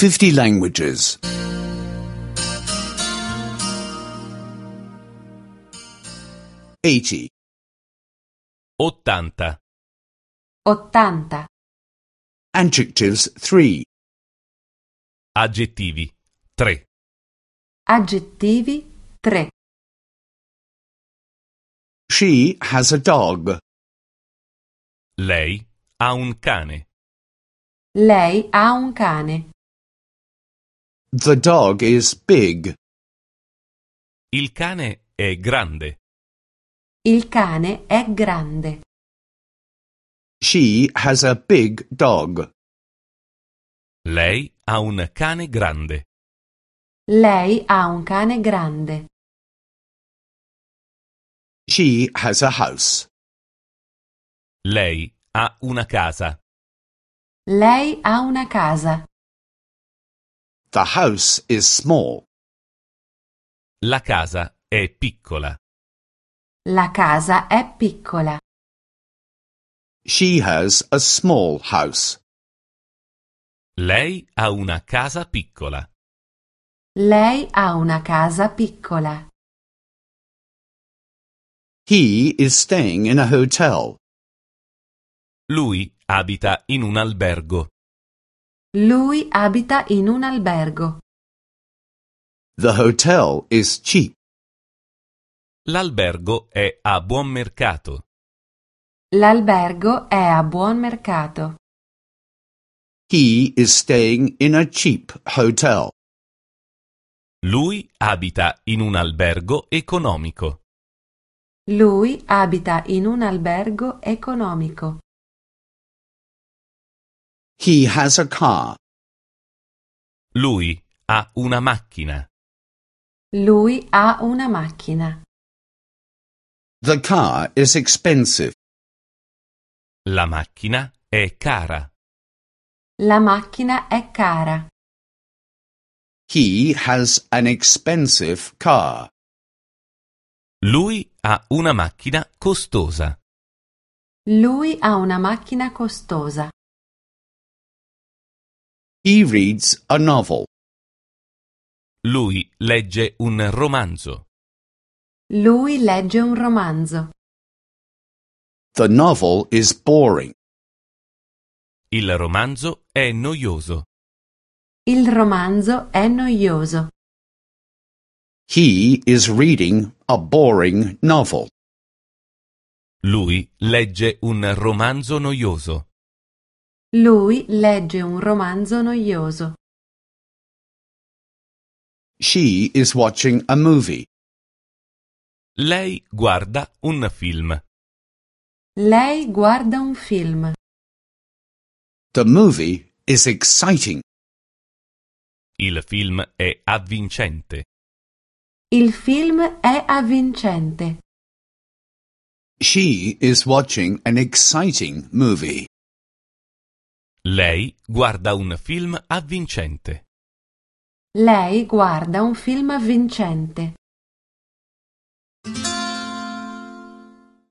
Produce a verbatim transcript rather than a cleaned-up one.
fifty languages. eighty. ottanta. ottanta. Adjectives three. Aggettivi tre. Aggettivi tre. She has a dog. Lei ha un cane. Lei ha un cane. The dog is big. Il cane è grande. Il cane è grande. She has a big dog. Lei ha un cane grande. Lei ha un cane grande. She has a house. Lei ha una casa. Lei ha una casa. The house is small. La casa è piccola. La casa è piccola. She has a small house. Lei ha una casa piccola. Lei ha una casa piccola. He is staying in a hotel. Lui abita in un albergo. Lui abita in un albergo. The hotel is cheap. L'albergo è a buon mercato. L'albergo è a buon mercato. He is staying in a cheap hotel. Lui abita in un albergo economico. Lui abita in un albergo economico. He has a car. Lui ha una macchina. Lui ha una macchina. The car is expensive. La macchina è cara. La macchina è cara. He has an expensive car. Lui ha una macchina costosa. Lui ha una macchina costosa. He reads a novel. Lui legge un romanzo. Lui legge un romanzo. The novel is boring. Il romanzo è noioso. Il romanzo è noioso. He is reading a boring novel. Lui legge un romanzo noioso. Lui legge un romanzo noioso. She is watching a movie. Lei guarda un film. Lei guarda un film. The movie is exciting. Il film è avvincente. Il film è avvincente. She is watching an exciting movie. Lei guarda un film avvincente. Lei guarda un film avvincente.